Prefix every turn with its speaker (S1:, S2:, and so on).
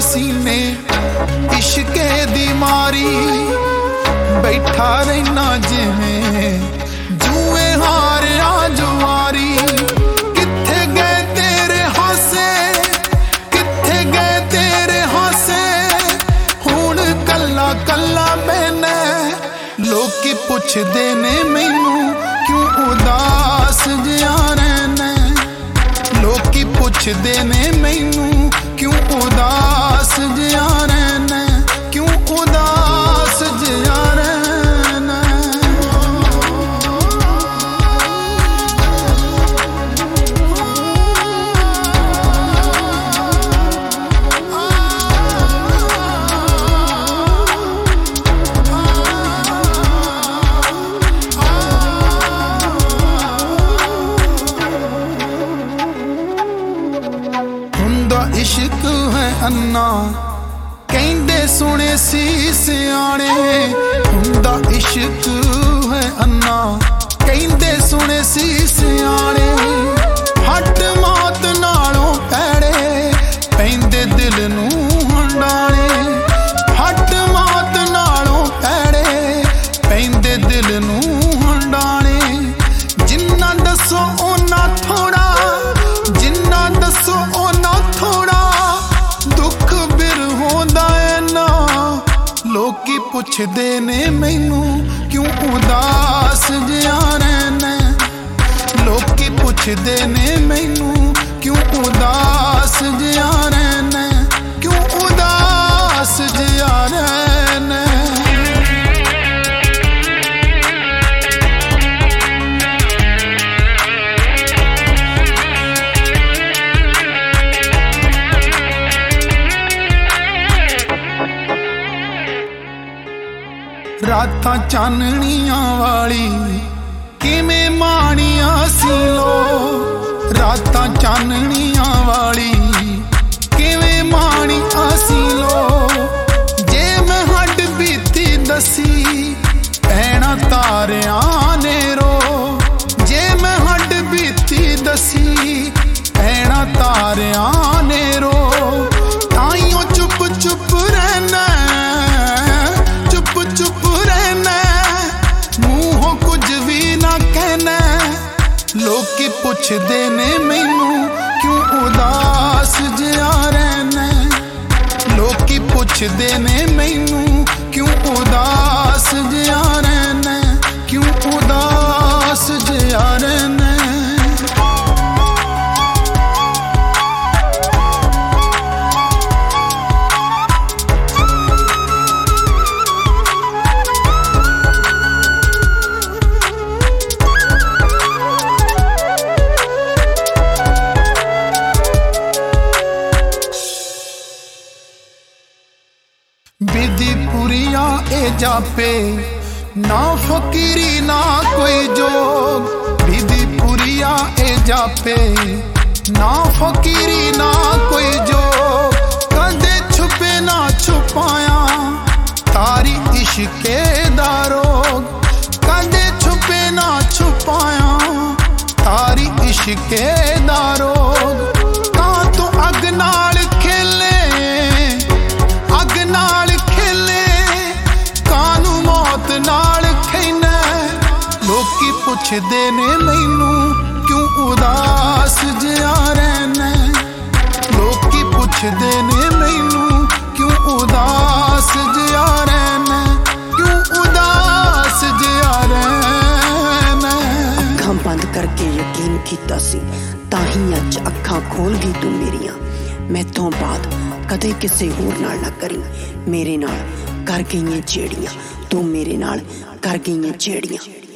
S1: सीने इश्के दी मारी बैठा रहना जिवें जुए हारिया जुआरी। किथे गए तेरे हासे, किथे गए तेरे हासे, हुण कल्ला कल्ला मैंने। लोकी पुछदे ने मैनू क्यों उदास जिया रहना। लोकी पुछदे ने मैनू क्यों उदास जिया रहना, क्यों उदास जिया रहना। इश्क है अन्ना कहंदे सुने सी सियाणे। हुंदा इश्क है अन्ना कहंदे सुने सी सियाणे। हट मौत नालों पैड़े पैंदे दिल नूं हंडाणे। हट मौत नालों पैड़े पैंदे दिल नूं हंडाणे। जिन्ना दसो ओना थोड़ा, जिन्ना दसो ओना थोड़ा, दुख बिर होंदा है ना। लोकी पुछदे ने मैनू क्यों उदास जिया रहना। लोकी पुछदे ने मैनू क्यों उदास जिया रहना, क्यों उदास जिया रहना। रातां चानणियां वाली किवें माणियां सी लो। रातां चानणियां वाली किवें माणियां सी लो। जे मैं हड्ड बीती दसी पैणा तारियां ने रो। जे मैं हड्ड बीती दसी पैणा तारियां ने रो। ताइयों चुप चुप रहना, चुप चुप रहना, मूहों कुछ भी ना कहना। लोकी पुछदे ने मैनू क्यों उदास जिया रहना। लोकी पुछदे ने मैनू क्यों उदास जिया रहना, क्यों उदास जिया रहना। बिदी पुरिया ए जापे ना फकीरी ना कोई जोग। बिदी पुरिया ए जापे ना फकीरी ना कोई जोग। कदे छुपे ना छुपाया तारी इश्के दा रोग। कदे छुपे ना छुपाया तारी इश्के दा रोग। कां तू अग नाल खेले, अग नाल खेले, कानू मौत नाल खेना। लोकी पुछदे ने मैनू क्यों उदास जिया रहना। लोकी पुछदे ने मैनू क्यों उदास जिया रहना, क्यों उदास जिया रहना।
S2: अखां बंद करके यकीन कीता सी ताही अज अखां खोल गई तू मेरियां। मैथों बाद कदे किसे होर नाल ना करी। मेरे नाल कर गईयां जेड़ियां तू मेरे नाल कर गईयां जेड़ियां।